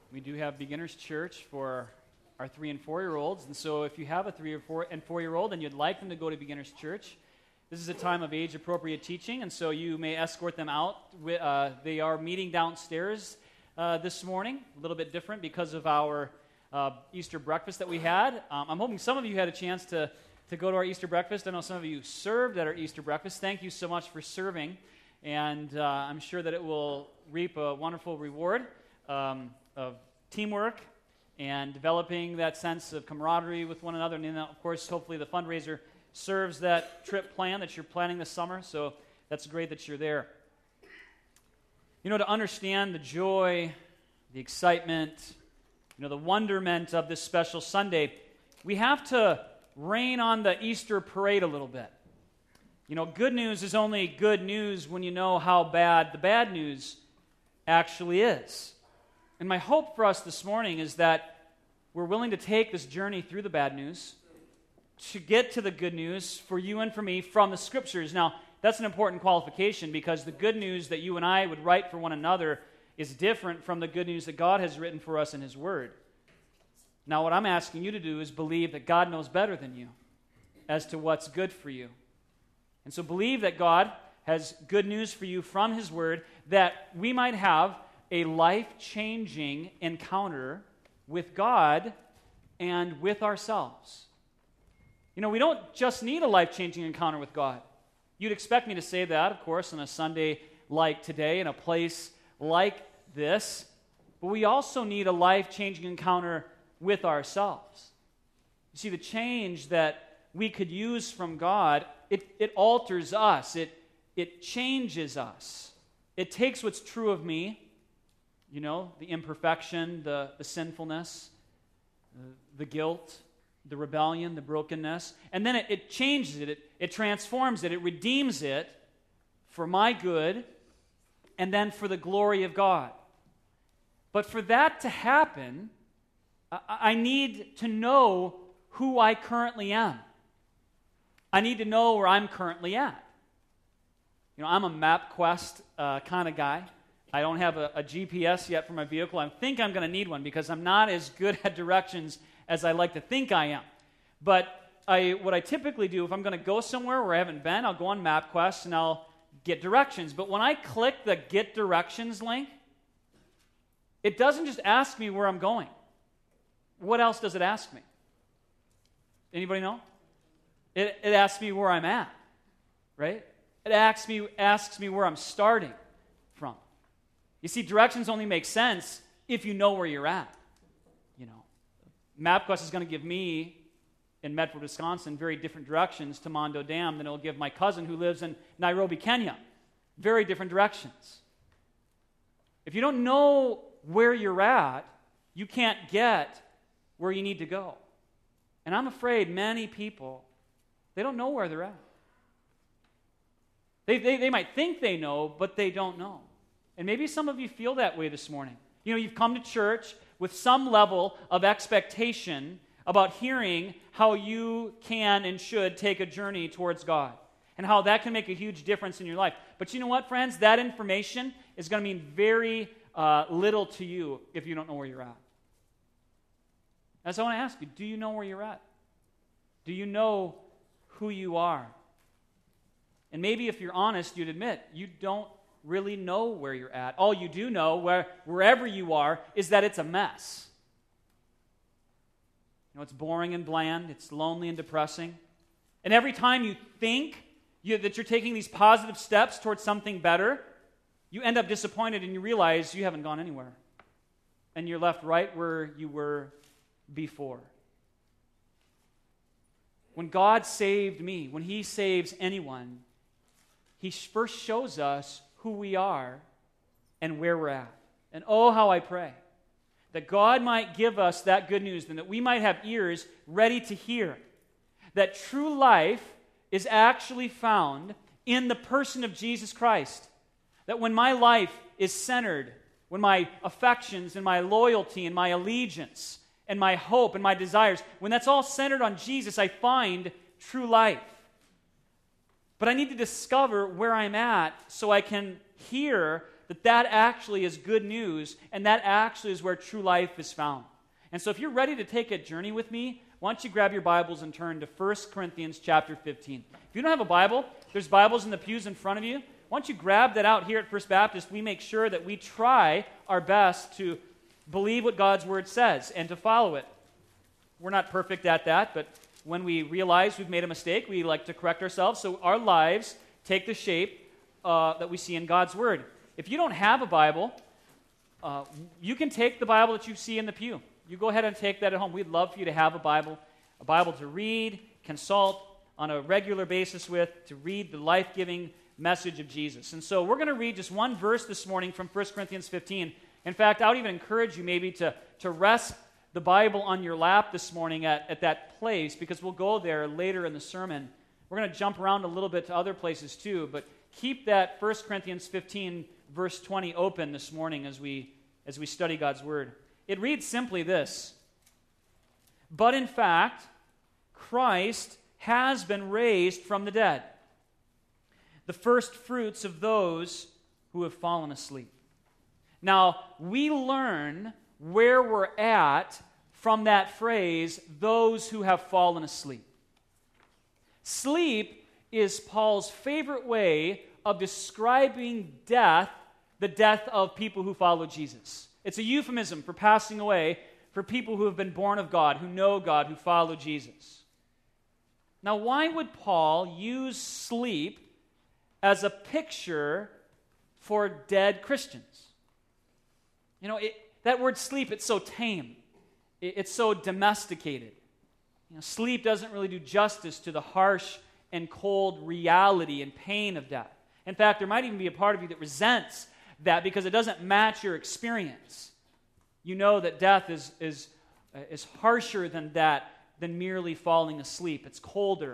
We do have Beginners Church for our 3 and 4-year-olds, and so if you have a 3 or 4 and 4-year-old and you'd like them to go to Beginners Church, this is a time of age-appropriate teaching, and so you may escort them out. They are meeting downstairs this morning, a little bit different because of our Easter breakfast that we had. I'm hoping some of you had a chance to go to our Easter breakfast. I know some of you served at our Easter breakfast. Thank you so much for serving, and I'm sure that it will reap a wonderful reward of teamwork and developing that sense of camaraderie with one another. And then, of course, hopefully the fundraiser serves that trip plan that you're planning this summer. So that's great that you're there. You know, to understand the joy, the excitement, the wonderment of this special Sunday, we have to rein on the Easter parade a little bit. Good news is only good news when you know how bad the bad news actually is. And my hope for us this morning is that we're willing to take this journey through the bad news to get to the good news for you and for me from the Scriptures. Now, that's an important qualification because the good news that you and I would write for one another is different from the good news that God has written for us in His Word. Now, what I'm asking you to do is believe that God knows better than you as to what's good for you. And so believe that God has good news for you from His Word, that we might have a life-changing encounter with God and with ourselves. We don't just need a life-changing encounter with God. You'd expect me to say that, of course, on a Sunday like today, in a place like this, but we also need a life-changing encounter with ourselves. You see, the change that we could use from God, it alters us. It changes us. It takes what's true of me, the imperfection, the sinfulness, the guilt, the rebellion, the brokenness, and then it changes it, it transforms it, it redeems it for my good and then for the glory of God. But for that to happen, I need to know who I currently am. I need to know where I'm currently at. I'm a MapQuest kind of guy. I don't have a GPS yet for my vehicle. I think I'm going to need one because I'm not as good at directions as I like to think I am. But what I typically do, if I'm going to go somewhere where I haven't been, I'll go on MapQuest and I'll get directions. But when I click the Get Directions link, it doesn't just ask me where I'm going. What else does it ask me? Anybody know? It asks me where I'm at, right? It asks me where I'm starting from. You see, directions only make sense if you know where you're at. MapQuest is going to give me, in Medford, Wisconsin, very different directions to Mondo Dam than it'll give my cousin who lives in Nairobi, Kenya. Very different directions. If you don't know where you're at, you can't get where you need to go. And I'm afraid many people, they don't know where they're at. They might think they know, but they don't know. And maybe some of you feel that way this morning. You've come to church with some level of expectation about hearing how you can and should take a journey towards God and how that can make a huge difference in your life. But you know what, friends? That information is going to mean very little to you if you don't know where you're at. And so I want to ask you, do you know where you're at? Do you know who you are? And maybe if you're honest, you'd admit you don't really know where you're at. All you do know, wherever you are, is that it's a mess. It's boring and bland. It's lonely and depressing. And every time you think that you're taking these positive steps towards something better, you end up disappointed and you realize you haven't gone anywhere. And you're left right where you were before. When God saved me, when He saves anyone, He first shows us who we are and where we're at. And oh, how I pray that God might give us that good news and that we might have ears ready to hear that true life is actually found in the person of Jesus Christ. That when my life is centered, when my affections and my loyalty and my allegiance and my hope and my desires, when that's all centered on Jesus, I find true life. But I need to discover where I'm at so I can hear that actually is good news, and that actually is where true life is found. And so if you're ready to take a journey with me, why don't you grab your Bibles and turn to 1 Corinthians chapter 15. If you don't have a Bible, there's Bibles in the pews in front of you. Why don't you grab that out here at First Baptist? We make sure that we try our best to believe what God's Word says and to follow it. We're not perfect at that, but when we realize we've made a mistake, we like to correct ourselves so our lives take the shape that we see in God's Word. If you don't have a Bible, you can take the Bible that you see in the pew. You go ahead and take that at home. We'd love for you to have a Bible to read, consult on a regular basis with, to read the life-giving message of Jesus. And so we're going to read just one verse this morning from 1 Corinthians 15. In fact, I would even encourage you maybe to rest the Bible on your lap this morning at that place, because we'll go there later in the sermon. We're going to jump around a little bit to other places too, but keep that 1 Corinthians 15 verse 20 open this morning as we study God's Word. It reads simply this: "But in fact, Christ has been raised from the dead, the first fruits of those who have fallen asleep." Now, we learn where we're at from that phrase, "those who have fallen asleep." Sleep is Paul's favorite way of describing death, the death of people who follow Jesus. It's a euphemism for passing away for people who have been born of God, who know God, who follow Jesus. Now, why would Paul use sleep as a picture for dead Christians? You know, that word sleep, it's so tame. It's so domesticated. You know, sleep doesn't really do justice to the harsh and cold reality and pain of death. In fact, there might even be a part of you that resents that because it doesn't match your experience. You know that death is harsher than that, than merely falling asleep. It's colder.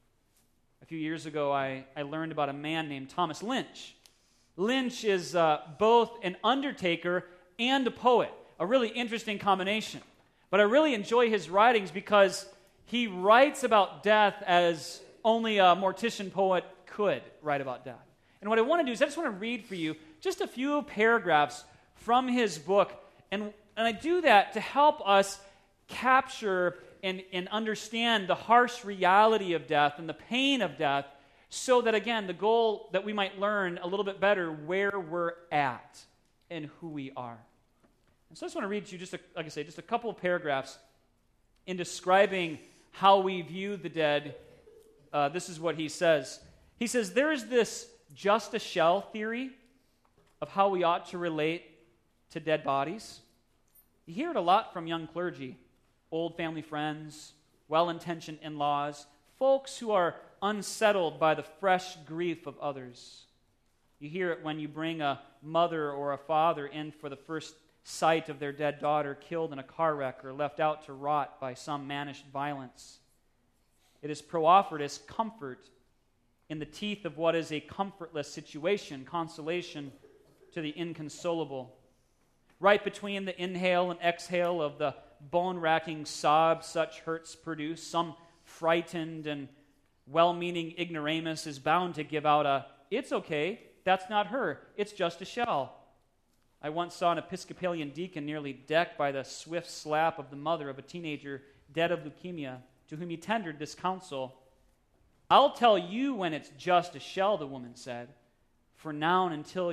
A few years ago, I learned about a man named Thomas Lynch. Lynch is both an undertaker and a poet, a really interesting combination. But I really enjoy his writings because he writes about death as only a mortician poet could write about death. And what I want to do is I just want to read for you just a few paragraphs from his book. And I do that to help us capture and understand the harsh reality of death and the pain of death, so that, again, the goal that we might learn a little bit better where we're at and who we are. And so I just want to read to you just a couple of paragraphs in describing how we view the dead. This is what he says. He says, "There is this just a shell theory of how we ought to relate to dead bodies. You hear it a lot from young clergy, old family friends, well-intentioned in-laws, folks who are unsettled by the fresh grief of others. You hear it when you bring a mother or a father in for the first sight of their dead daughter killed in a car wreck or left out to rot by some mannish violence. It is proffered as comfort in the teeth of what is a comfortless situation, consolation to the inconsolable. Right between the inhale and exhale of the bone-racking sob such hurts produce, some frightened and well-meaning ignoramus is bound to give out a, 'It's okay, that's not her, it's just a shell.' I once saw an Episcopalian deacon nearly decked by the swift slap of the mother of a teenager dead of leukemia, to whom he tendered this counsel. 'I'll tell you when it's just a shell,' the woman said. 'For now until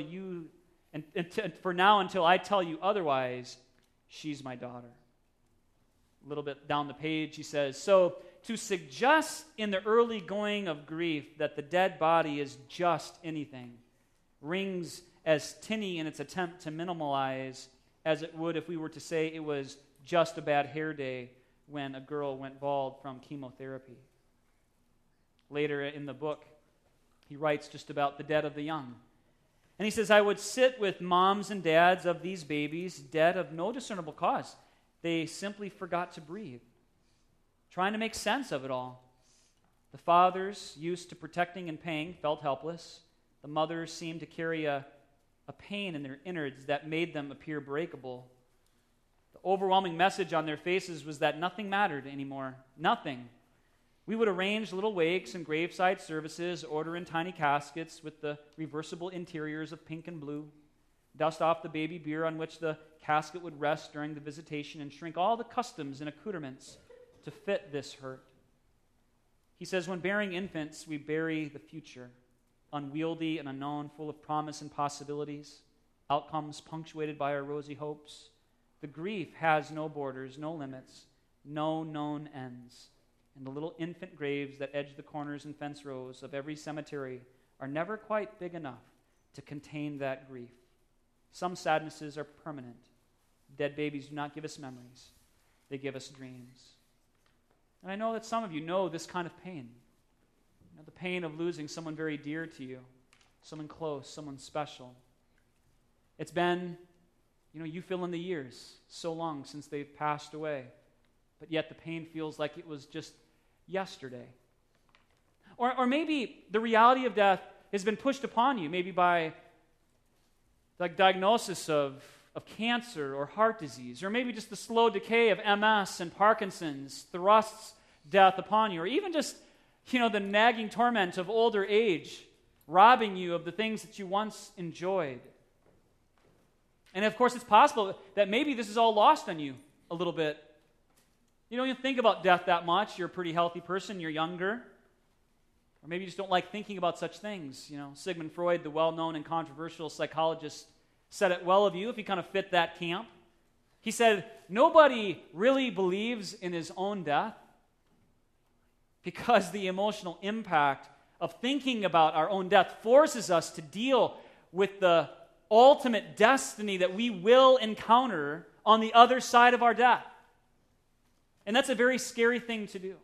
I tell you otherwise, she's my daughter.'" A little bit down the page, he says, "So to suggest in the early going of grief that the dead body is just anything rings as tinny in its attempt to minimalize as it would if we were to say it was just a bad hair day when a girl went bald from chemotherapy." Later in the book, he writes just about the dead of the young. And he says, "I would sit with moms and dads of these babies, dead of no discernible cause. They simply forgot to breathe, trying to make sense of it all. The fathers, used to protecting and paying, felt helpless. The mothers seemed to carry a pain in their innards that made them appear breakable. The overwhelming message on their faces was that nothing mattered anymore. Nothing. We would arrange little wakes and graveside services, order in tiny caskets with the reversible interiors of pink and blue, dust off the baby bier on which the casket would rest during the visitation, and shrink all the customs and accoutrements to fit this hurt. He says, when burying infants, we bury the future, unwieldy and unknown, full of promise and possibilities, outcomes punctuated by our rosy hopes. The grief has no borders, no limits, no known ends. And the little infant graves that edge the corners and fence rows of every cemetery are never quite big enough to contain that grief. Some sadnesses are permanent. Dead babies do not give us memories. They give us dreams. And I know that some of you know this kind of pain. You know, the pain of losing someone very dear to you, someone close, someone special. It's been, you fill in the years, so long since they've passed away. But yet the pain feels like it was just yesterday. Or maybe the reality of death has been pushed upon you, maybe by like diagnosis of cancer or heart disease, or maybe just the slow decay of MS and Parkinson's thrusts death upon you, or even just, the nagging torment of older age robbing you of the things that you once enjoyed. And of course, it's possible that maybe this is all lost on you a little bit. You don't even think about death that much. You're a pretty healthy person. You're younger. Or maybe you just don't like thinking about such things. Sigmund Freud, the well-known and controversial psychologist, said it well of you if you kind of fit that camp. He said, nobody really believes in his own death because the emotional impact of thinking about our own death forces us to deal with the ultimate destiny that we will encounter on the other side of our death. And that's a very scary thing to do.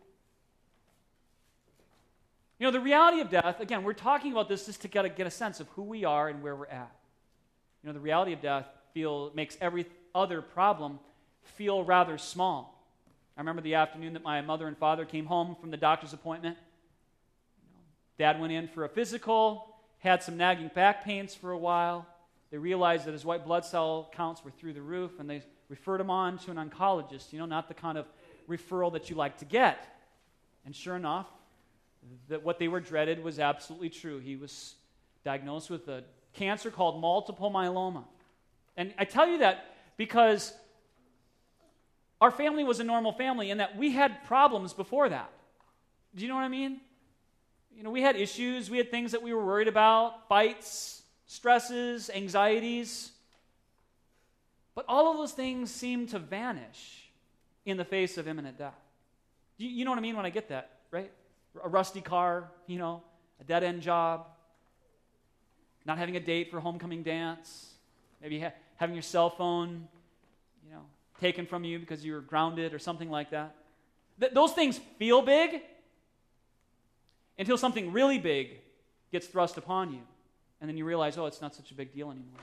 The reality of death, again, we're talking about this just to get a sense of who we are and where we're at. The reality of death makes every other problem feel rather small. I remember the afternoon that my mother and father came home from the doctor's appointment. Dad went in for a physical, had some nagging back pains for a while. They realized that his white blood cell counts were through the roof, and they referred him on to an oncologist, not the kind of referral that you like to get. And sure enough, that what they were dreaded was absolutely true. He was diagnosed with a cancer called multiple myeloma. And I tell you that because our family was a normal family in that we had problems before that. Do you know what I mean? We had issues, we had things that we were worried about, fights, stresses, anxieties. But all of those things seem to vanish in the face of imminent death. You know what I mean when I get that, right? A rusty car, a dead-end job, not having a date for a homecoming dance, maybe having your cell phone, taken from you because you were grounded or something like that. Those things feel big until something really big gets thrust upon you. And then you realize, it's not such a big deal anymore.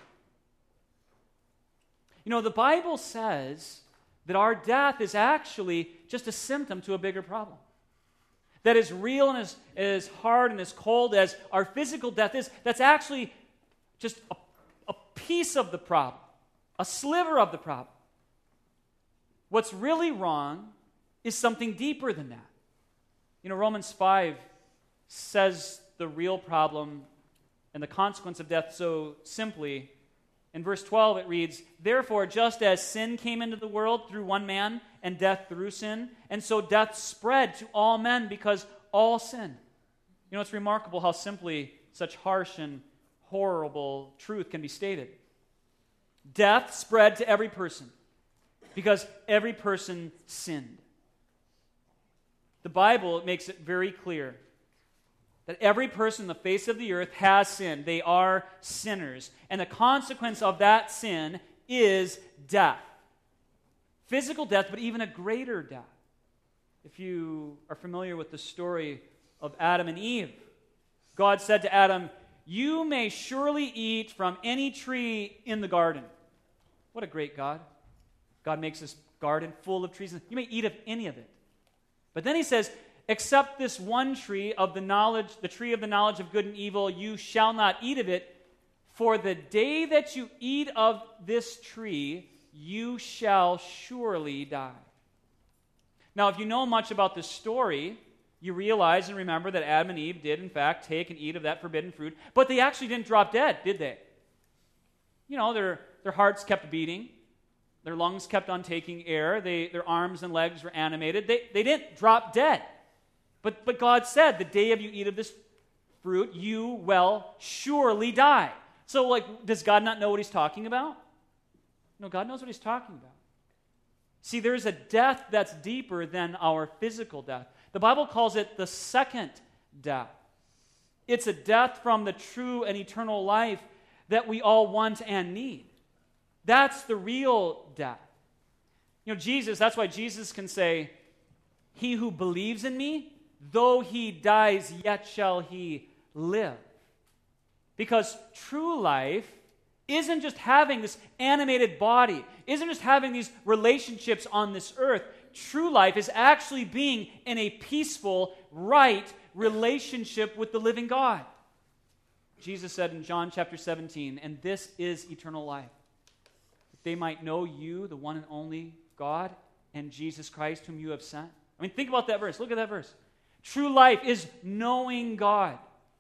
The Bible says that our death is actually just a symptom to a bigger problem. That is real and as hard and as cold as our physical death is, that's actually just a piece of the problem, a sliver of the problem. What's really wrong is something deeper than that. Romans 5 says the real problem and the consequence of death so simply. In verse 12 it reads, therefore, just as sin came into the world through one man, and death through sin, and so death spread to all men because all sinned. It's remarkable how simply such harsh and horrible truth can be stated. Death spread to every person because every person sinned. The Bible makes it very clear that every person on the face of the earth has sinned. They are sinners. And the consequence of that sin is death. Physical death, but even a greater death. If you are familiar with the story of Adam and Eve, God said to Adam, you may surely eat from any tree in the garden. What a great God. God makes this garden full of trees. You may eat of any of it. But then he says, except this one tree of the tree of the knowledge of good and evil, you shall not eat of it, for the day that you eat of this tree, you shall surely die. Now, if you know much about this story, you realize and remember that Adam and Eve did, in fact, take and eat of that forbidden fruit, but they actually didn't drop dead, did they? You know, their hearts kept beating. Their lungs kept on taking air. Their arms and legs were animated. They didn't drop dead. But God said, the day of you eat of this fruit, you will surely die. So, like, does God not know what he's talking about? No, God knows what he's talking about. See, there's a death that's deeper than our physical death. The Bible calls it the second death. It's a death from the true and eternal life that we all want and need. That's the real death. You know, Jesus, that's why Jesus can say, he who believes in me, though he dies, yet shall he live. Because true life isn't just having this animated body, isn't just having these relationships on this earth. True life is actually being in a peaceful, right relationship with the living God. Jesus said in John chapter 17, and this is eternal life, that they might know you, the one and only God, and Jesus Christ, whom you have sent. I mean, think about that verse. Look at that verse. True life is knowing God.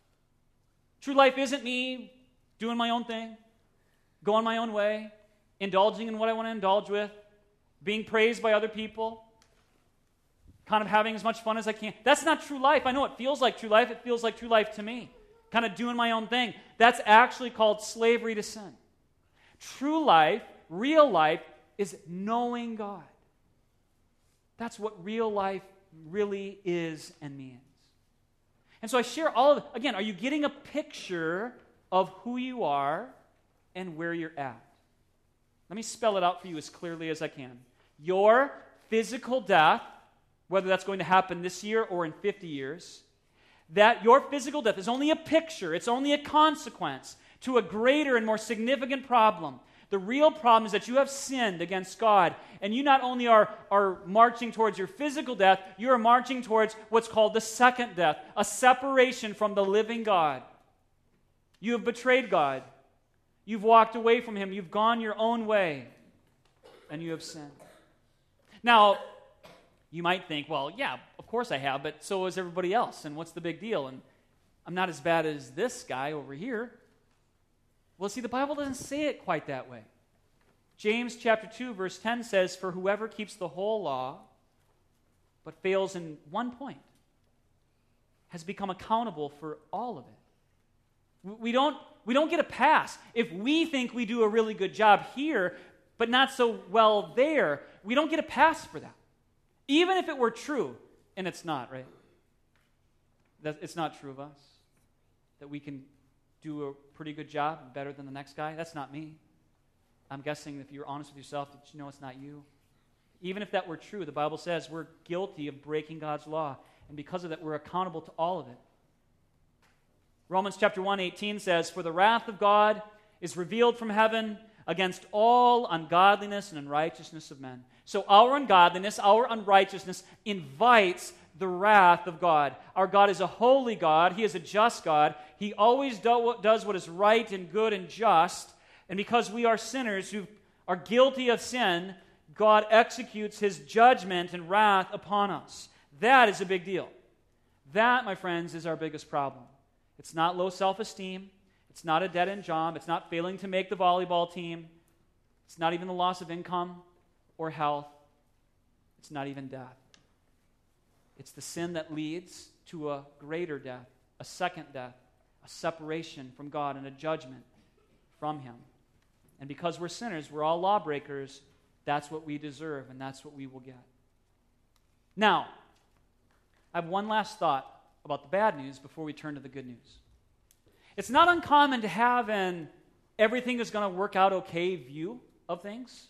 True life isn't me doing my own thing, going my own way, indulging in what I want to indulge with, being praised by other people, kind of having as much fun as I can. That's not true life. I know it feels like true life. It feels like true life to me. Kind of doing my own thing. That's actually called slavery to sin. True life, real life, is knowing God. That's what real life really is and means. And so I share all of it. Again, are you getting a picture of who you are and where you're at? Let me spell it out for you as clearly as I can. Your physical death, whether that's going to happen this year or in 50 years, that your physical death is only a picture, it's only a consequence to a greater and more significant problem. The real problem is that you have sinned against God, and you not only are marching towards your physical death, you are marching towards what's called the second death, a separation from the living God. You have betrayed God. You've walked away from him. You've gone your own way, and you have sinned. Now, you might think, well, yeah, of course I have, but so is everybody else, and what's the big deal? And I'm not as bad as this guy over here. Well, see, the Bible doesn't say it quite that way. James chapter 2, verse 10 says, for whoever keeps the whole law, but fails in one point, has become accountable for all of it. We don't get a pass. If we think we do a really good job here, but not so well there, we don't get a pass for that. Even if it were true, and it's not, right? It's not true of us. That we can do a pretty good job, better than the next guy. That's not me. I'm guessing if you're honest with yourself, that you know it's not you. Even if that were true, the Bible says we're guilty of breaking God's law, and because of that, we're accountable to all of it. Romans chapter 1:18 says, for the wrath of God is revealed from heaven against all ungodliness and unrighteousness of men. So our ungodliness, our unrighteousness invites the wrath of God. Our God is a holy God. He is a just God. He always does what is right and good and just. And because we are sinners who are guilty of sin, God executes his judgment and wrath upon us. That is a big deal. That, my friends, is our biggest problem. It's not low self-esteem. It's not a dead-end job. It's not failing to make the volleyball team. It's not even the loss of income or health. It's not even death. It's the sin that leads to a greater death, a second death, a separation from God and a judgment from him. And because we're sinners, we're all lawbreakers, that's what we deserve and that's what we will get. Now, I have one last thought about the bad news before we turn to the good news. It's not uncommon to have an everything is going to work out okay view of things.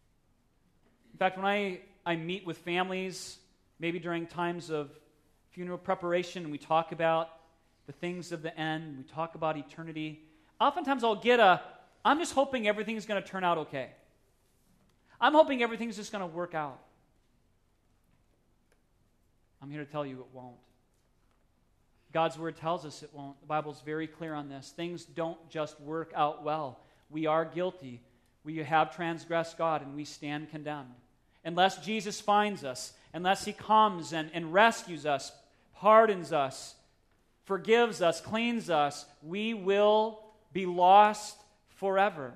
In fact, when I meet with families, maybe during times of funeral preparation, and we talk about the things of the end, we talk about eternity, oftentimes I'll get I'm just hoping everything's going to turn out okay. I'm hoping everything's just going to work out. I'm here to tell you it won't. God's word tells us it won't. The Bible's very clear on this. Things don't just work out well. We are guilty. We have transgressed God, and we stand condemned. Unless Jesus finds us, unless he comes and rescues us, pardons us, forgives us, cleans us, we will be lost forever.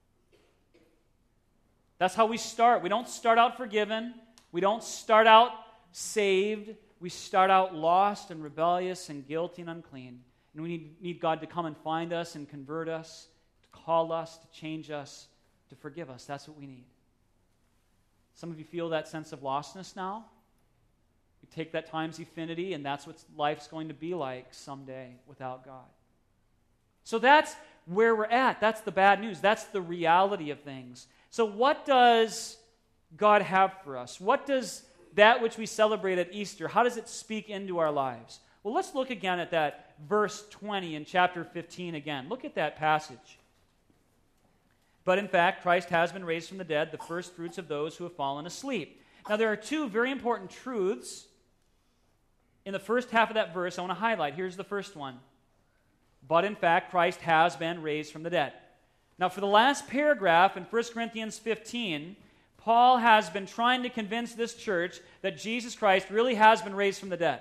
That's how we start. We don't start out forgiven. We don't start out saved. We start out lost and rebellious and guilty and unclean. And we need God to come and find us and convert us, to call us, to change us, to forgive us. That's what we need. Some of you feel that sense of lostness now. You take that times infinity, and that's what life's going to be like someday without God. So that's where we're at. That's the bad news. That's the reality of things. So what does God have for us? What does that which we celebrate at Easter, how does it speak into our lives? Well, let's look again at that verse 20 in chapter 15 again. Look at that passage. But in fact, Christ has been raised from the dead, the first fruits of those who have fallen asleep. Now, there are two very important truths in the first half of that verse I want to highlight. Here's the first one. But in fact, Christ has been raised from the dead. Now, for the last paragraph in 1 Corinthians 15, Paul has been trying to convince this church that Jesus Christ really has been raised from the dead.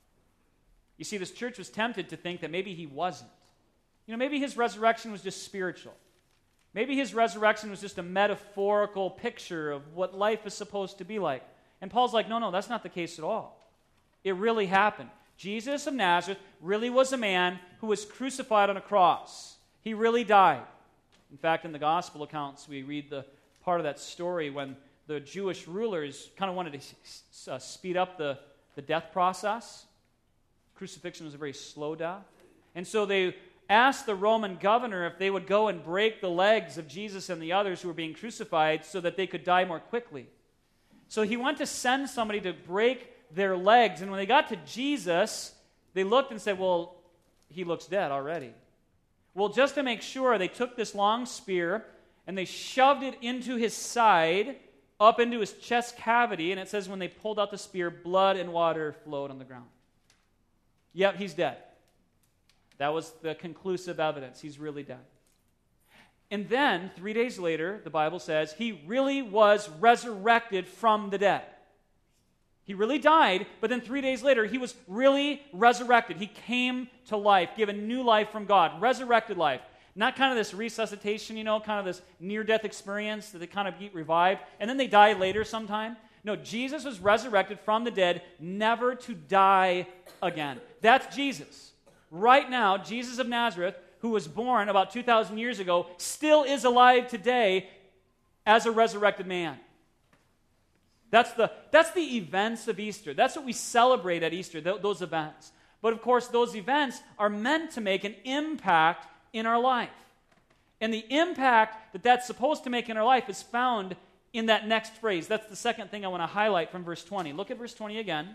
You see, this church was tempted to think that maybe he wasn't. Maybe his resurrection was just spiritual. Maybe his resurrection was just a metaphorical picture of what life is supposed to be like. And Paul's like, no, that's not the case at all. It really happened. Jesus of Nazareth really was a man who was crucified on a cross. He really died. In fact, in the gospel accounts, we read the part of that story when the Jewish rulers kind of wanted to speed up the death process. Crucifixion was a very slow death. And so they asked the Roman governor if they would go and break the legs of Jesus and the others who were being crucified so that they could die more quickly. So he went to send somebody to break their legs. And when they got to Jesus, they looked and said, well, he looks dead already. Well, just to make sure, they took this long spear and they shoved it into his side, up into his chest cavity, and it says when they pulled out the spear, blood and water flowed on the ground. Yep, he's dead. That was the conclusive evidence. He's really dead. And then, 3 days later, the Bible says, he really was resurrected from the dead. He really died, but then 3 days later, he was really resurrected. He came to life, given new life from God, resurrected life. Not kind of this resuscitation, kind of this near-death experience that they kind of get revived, and then they die later sometime. No, Jesus was resurrected from the dead, never to die again. That's Jesus. Right now, Jesus of Nazareth, who was born about 2,000 years ago, still is alive today as a resurrected man. That's the events of Easter. That's what we celebrate at Easter, those events. But of course, those events are meant to make an impact in our life. And the impact that that's supposed to make in our life is found in that next phrase. That's the second thing I want to highlight from verse 20. Look at verse 20 again.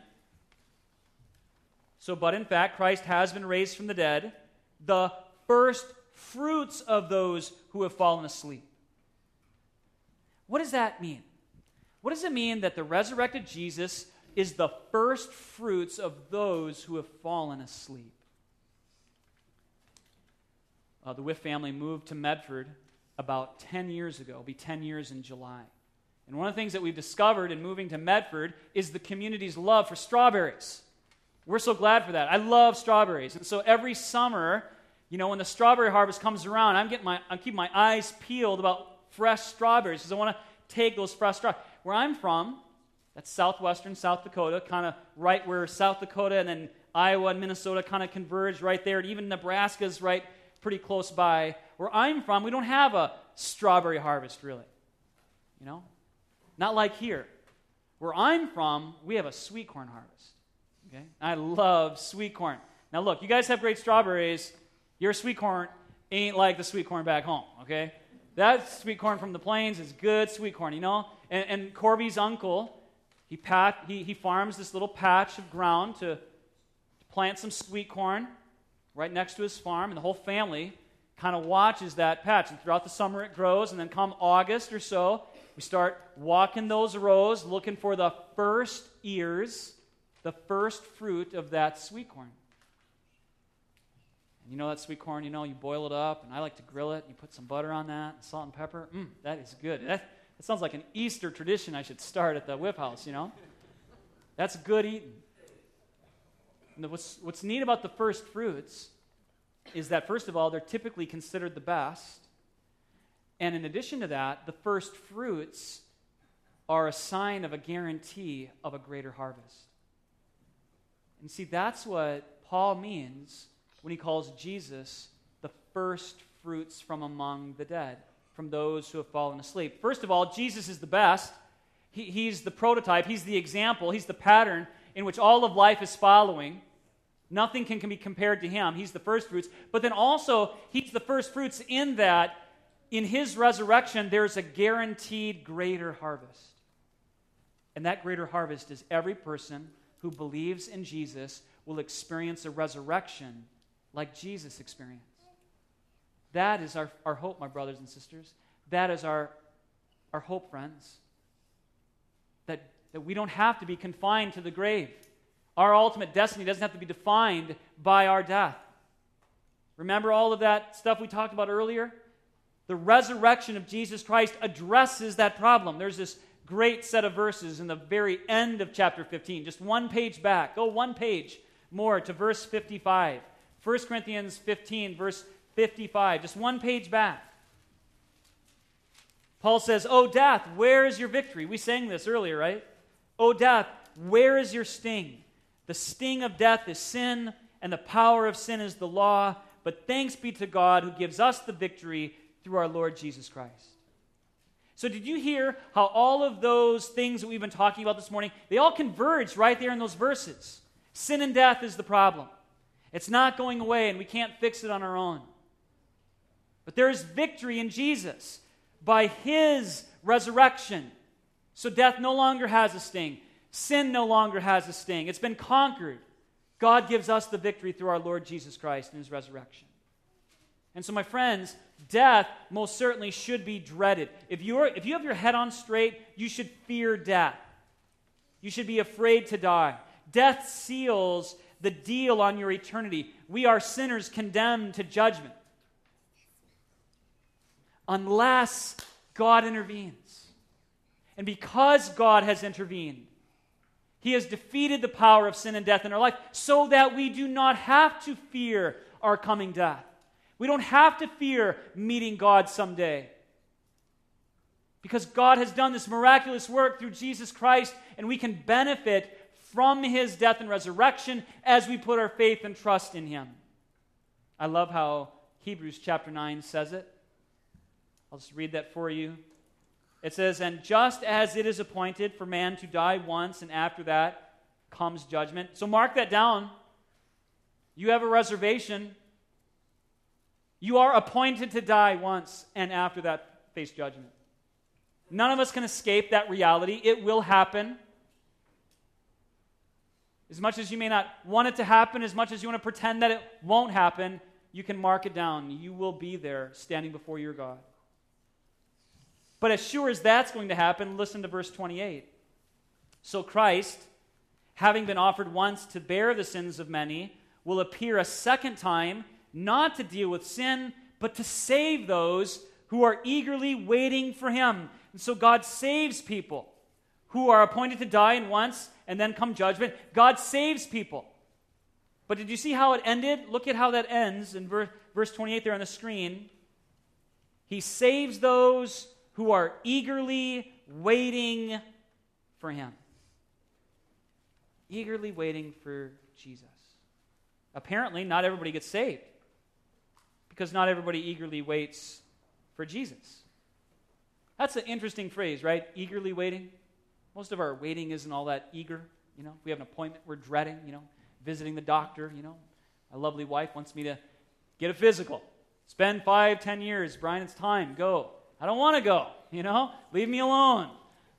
So, but in fact, Christ has been raised from the dead, the first fruits of those who have fallen asleep. What does that mean? What does it mean that the resurrected Jesus is the first fruits of those who have fallen asleep? The Whiff family moved to Medford about 10 years ago. It'll be 10 years in July. And one of the things that we've discovered in moving to Medford is the community's love for strawberries. We're so glad for that. I love strawberries. And so every summer, when the strawberry harvest comes around, I'm keeping my eyes peeled about fresh strawberries because I want to take those fresh strawberries. Where I'm from, that's southwestern South Dakota, kind of right where South Dakota and then Iowa and Minnesota kind of converge right there. And even Nebraska's right pretty close by. Where I'm from, we don't have a strawberry harvest, really. Not like here. Where I'm from, we have a sweet corn harvest. Okay? I love sweet corn. Now look, you guys have great strawberries. Your sweet corn ain't like the sweet corn back home, okay? That sweet corn from the plains is good sweet corn, And Corby's uncle, he farms this little patch of ground to plant some sweet corn right next to his farm, and the whole family kind of watches that patch. And throughout the summer it grows, and then come August or so, we start walking those rows, looking for the first ears, the first fruit of that sweet corn. And that sweet corn, you boil it up, and I like to grill it, and you put some butter on that, and salt and pepper. That is good. That sounds like an Easter tradition I should start at the Whiff House, That's good eating. What's neat about the first fruits is that, first of all, they're typically considered the best. And in addition to that, the first fruits are a sign of a guarantee of a greater harvest. And see, that's what Paul means when he calls Jesus the first fruits from among the dead, from those who have fallen asleep. First of all, Jesus is the best. He's the prototype. He's the example. He's the pattern in which all of life is following. Nothing can be compared to him. He's the first fruits. But then also, he's the first fruits in that in his resurrection, there's a guaranteed greater harvest. And that greater harvest is every person who believes in Jesus will experience a resurrection like Jesus experienced. That is our hope, my brothers and sisters. That is our hope, friends. That we don't have to be confined to the grave. Our ultimate destiny doesn't have to be defined by our death. Remember all of that stuff we talked about earlier? The resurrection of Jesus Christ addresses that problem. There's this great set of verses in the very end of chapter 15. Just one page back. Go one page more to verse 55. 1 Corinthians 15, verse 55. Just one page back. Paul says, "O death, where is your victory?" We sang this earlier, right? "O death, where is your sting? The sting of death is sin, and the power of sin is the law. But thanks be to God who gives us the victory through our Lord Jesus Christ." So did you hear how all of those things that we've been talking about this morning, they all converge right there in those verses? Sin and death is the problem. It's not going away, and we can't fix it on our own. But there is victory in Jesus by his resurrection. So death no longer has a sting. Sin no longer has a sting. It's been conquered. God gives us the victory through our Lord Jesus Christ in his resurrection. And so, my friends, death most certainly should be dreaded. If you have your head on straight, you should fear death. You should be afraid to die. Death seals the deal on your eternity. We are sinners condemned to judgment. Unless God intervenes. And because God has intervened, he has defeated the power of sin and death in our life so that we do not have to fear our coming death. We don't have to fear meeting God someday. Because God has done this miraculous work through Jesus Christ, and we can benefit from his death and resurrection as we put our faith and trust in him. I love how Hebrews chapter 9 says it. I'll just read that for you. It says, "And just as it is appointed for man to die once, and after that comes judgment." So mark that down. You have a reservation. You are appointed to die once, and after that face judgment. None of us can escape that reality. It will happen. As much as you may not want it to happen, as much as you want to pretend that it won't happen, you can mark it down. You will be there standing before your God. But as sure as that's going to happen, listen to verse 28. "So Christ, having been offered once to bear the sins of many, will appear a second time, not to deal with sin, but to save those who are eagerly waiting for him." And so God saves people who are appointed to die in once and then come judgment. God saves people. But did you see how it ended? Look at how that ends in verse 28 there on the screen. He saves those who are eagerly waiting for him. Eagerly waiting for Jesus. Apparently, not everybody gets saved because not everybody eagerly waits for Jesus. That's an interesting phrase, right? Eagerly waiting. Most of our waiting isn't all that eager. If we have an appointment we're dreading, visiting the doctor, My lovely wife wants me to get a physical. Spend 5-10 years. Brian, it's time. Go. I don't want to go, Leave me alone.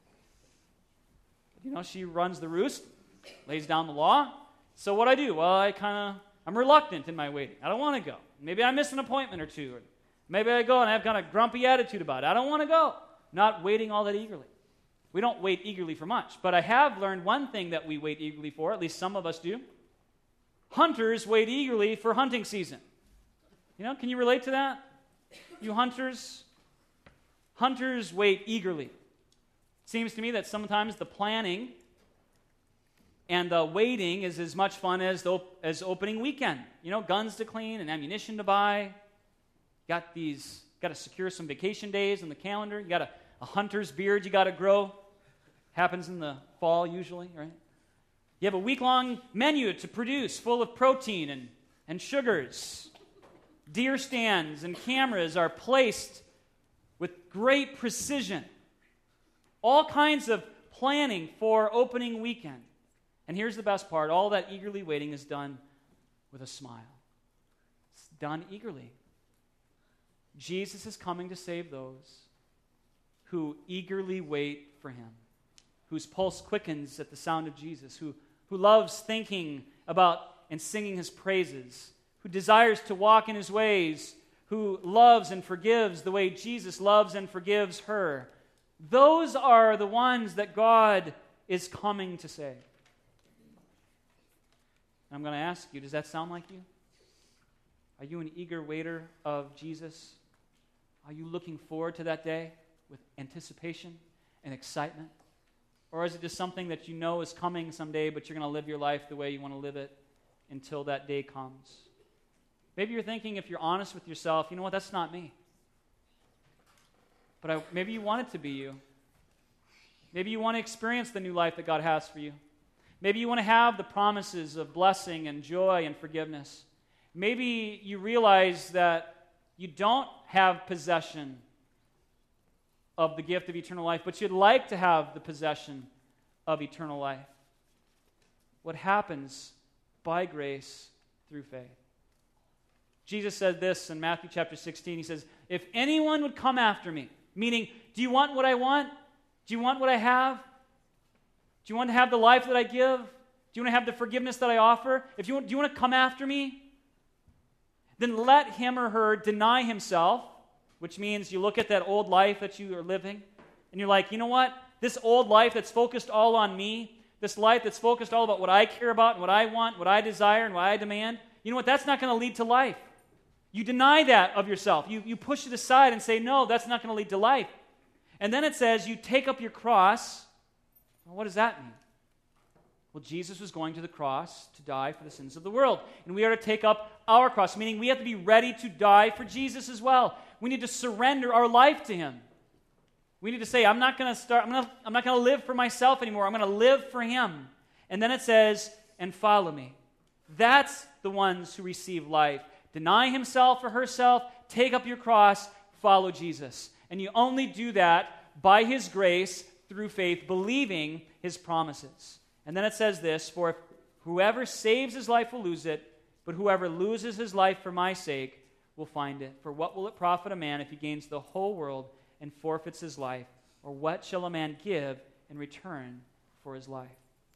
She runs the roost, lays down the law. So what do? Well, I'm reluctant in my waiting. I don't want to go. Maybe I miss an appointment or two. Or maybe I go and I have kind of grumpy attitude about it. I don't want to go. Not waiting all that eagerly. We don't wait eagerly for much. But I have learned one thing that we wait eagerly for, at least some of us do. Hunters wait eagerly for hunting season. Can you relate to that? You hunters? Hunters wait eagerly. It seems to me that sometimes the planning And waiting is as much fun as opening weekend. You know, guns to clean and ammunition to buy. Got to secure some vacation days on the calendar. You got a hunter's beard you got to grow. Happens in the fall usually, right? You have a week-long menu to produce full of protein and sugars. Deer stands and cameras are placed with great precision. All kinds of planning for opening weekend. And here's the best part. All that eagerly waiting is done with a smile. It's done eagerly. Jesus is coming to save those who eagerly wait for him, whose pulse quickens at the sound of Jesus, who loves thinking about and singing his praises, who desires to walk in his ways, who loves and forgives the way Jesus loves and forgives her. Those are the ones that God is coming to save. And I'm going to ask you, does that sound like you? Are you an eager waiter of Jesus? Are you looking forward to that day with anticipation and excitement? Or is it just something that you know is coming someday, but you're going to live your life the way you want to live it until that day comes? Maybe you're thinking, if you're honest with yourself, you know what, that's not me. But maybe you want it to be you. Maybe you want to experience the new life that God has for you. Maybe you want to have the promises of blessing and joy and forgiveness. Maybe you realize that you don't have possession of the gift of eternal life, but you'd like to have the possession of eternal life. What happens by grace through faith. Jesus said this in Matthew chapter 16. He says, if anyone would come after me, meaning, do you want what I want? Do you want what I have? Do you want to have the life that I give? Do you want to have the forgiveness that I offer? Do you want to come after me? Then let him or her deny himself, which means you look at that old life that you are living, and you're like, you know what? This old life that's focused all on me, this life that's focused all about what I care about and what I want, what I desire and what I demand, you know what? That's not going to lead to life. You deny that of yourself. You push it aside and say, no, that's not going to lead to life. And then it says you take up your cross. Well, what does that mean? Well, Jesus was going to the cross to die for the sins of the world. And we are to take up our cross, meaning we have to be ready to die for Jesus as well. We need to surrender our life to him. We need to say, I'm not going to live for myself anymore. I'm going to live for him. And then it says, and follow me. That's the ones who receive life. Deny himself or herself, take up your cross, follow Jesus. And you only do that by his grace through faith, believing his promises. And then it says this, for whoever saves his life will lose it, but whoever loses his life for my sake will find it. For what will it profit a man if he gains the whole world and forfeits his life? Or what shall a man give in return for his life?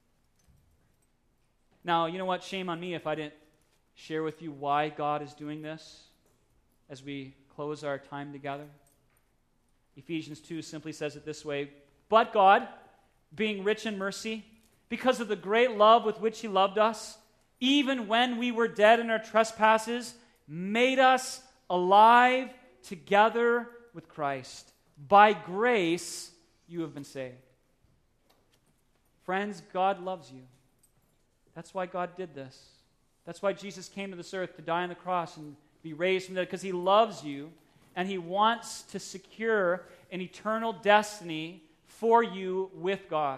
Now, you know what? Shame on me if I didn't share with you why God is doing this as we close our time together. Ephesians 2 simply says it this way, but God, being rich in mercy, because of the great love with which he loved us, even when we were dead in our trespasses, made us alive together with Christ. By grace, you have been saved. Friends, God loves you. That's why God did this. That's why Jesus came to this earth to die on the cross and be raised from the dead, because he loves you and he wants to secure an eternal destiny for you with God.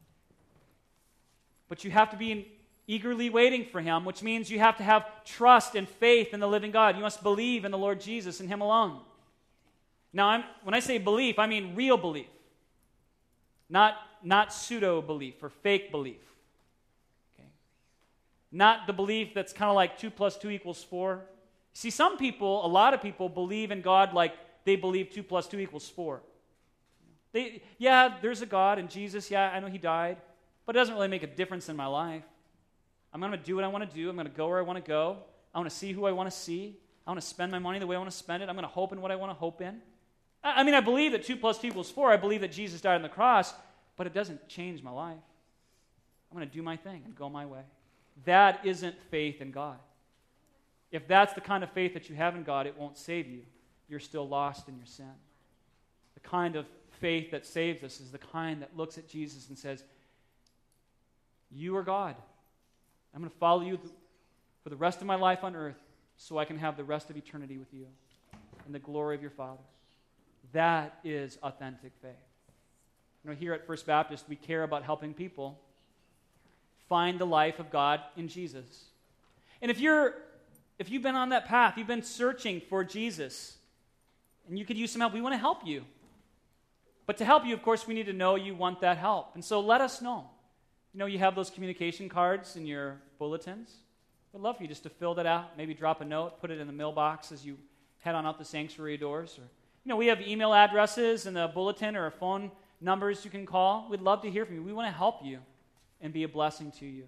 But you have to be eagerly waiting for him, which means you have to have trust and faith in the living God. You must believe in the Lord Jesus and him alone. Now, when I say belief, I mean real belief, not pseudo-belief or fake belief. Okay? Not the belief that's kind of like 2 + 2 = 4. See, a lot of people believe in God like they believe 2 + 2 = 4. There's a God and Jesus, I know he died, but it doesn't really make a difference in my life. I'm going to do what I want to do. I'm going to go where I want to go. I want to see who I want to see. I want to spend my money the way I want to spend it. I'm going to hope in what I want to hope in. I mean, I believe that 2 + 2 = 4. I believe that Jesus died on the cross, but it doesn't change my life. I'm going to do my thing and go my way. That isn't faith in God. If that's the kind of faith that you have in God, it won't save you. You're still lost in your sin. The kind of faith that saves us is the kind that looks at Jesus and says, You are God. I'm going to follow you for the rest of my life on earth so I can have the rest of eternity with you in the glory of your Father. That is authentic faith. Here at First Baptist, we care about helping people find the life of God in Jesus. And if you've been on that path, you've been searching for Jesus, and you could use some help, we want to help you. But to help you, of course, we need to know you want that help. And so let us know. You have those communication cards in your bulletins. We'd love for you just to fill that out, maybe drop a note, put it in the mailbox as you head on out the sanctuary doors. Or, we have email addresses in the bulletin or phone numbers you can call. We'd love to hear from you. We want to help you and be a blessing to you.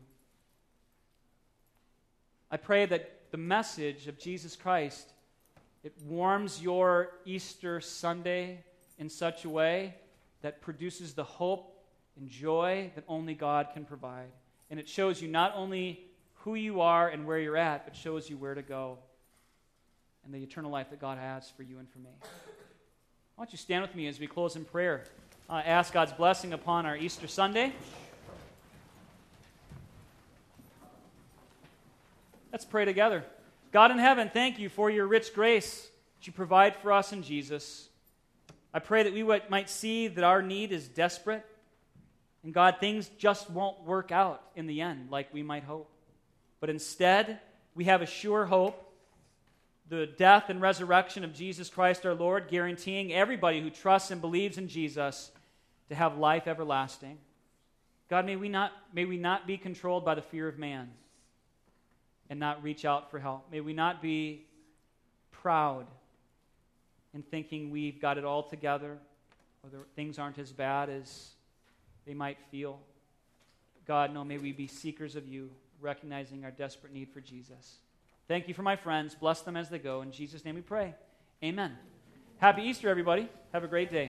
I pray that the message of Jesus Christ, it warms your Easter Sunday in such a way that produces the hope and joy that only God can provide. And it shows you not only who you are and where you're at, but shows you where to go and the eternal life that God has for you and for me. Why don't you stand with me as we close in prayer? Ask God's blessing upon our Easter Sunday. Let's pray together. God in heaven, thank you for your rich grace that you provide for us in Jesus. I pray that we might see that our need is desperate, and God, things just won't work out in the end like we might hope. But instead, we have a sure hope, the death and resurrection of Jesus Christ our Lord, guaranteeing everybody who trusts and believes in Jesus to have life everlasting. God, may we not be controlled by the fear of man and not reach out for help. May we not be proud in thinking we've got it all together or that things aren't as bad as they might feel. God, no, may we be seekers of you, recognizing our desperate need for Jesus. Thank you for my friends. Bless them as they go. In Jesus' name we pray. Amen. Happy Easter, everybody. Have a great day.